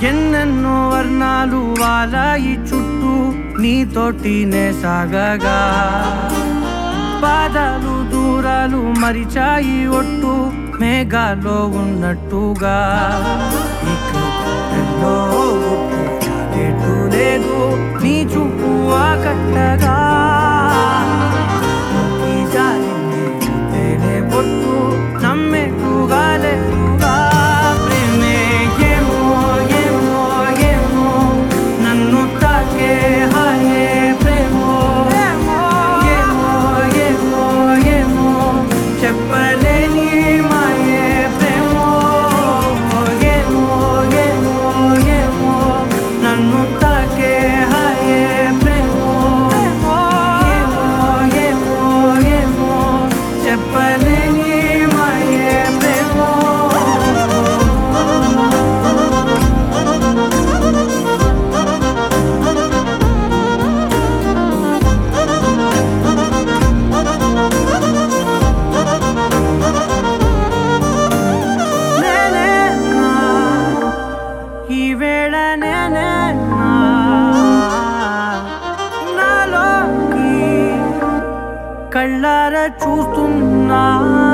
ఎన్నెన్నో వర్ణాలు వాలాయి చుట్టూ నీతోటినే సాగగా పాదాలు దూరాలు మరిచాయి ఒట్టు మేఘాల్లో ఉన్నట్టుగా ఇక ఎన్నో గుర్తు లేదు నీ చూపు ఆకట్టగా జారింది తేనే బొట్టు నమ్మేట్టుగా లేదుగా ప్రేమే ఏమో ఏమో ఏమో నన్ను తాకే హాయే ప్రేమో ఏమో ఏమో ఏమో చెప్పలేని మాయే ప్రేమో ఏమో ఏమో ఏమో నన్ను తాకే హాయే ప్రేమో ఏమో ఏమో ఏమో చెప్పలేని మాయే ప్రేమో ఈ వేళ నేనేనా నాలోకి కళ్ళారా చూస్తున్నా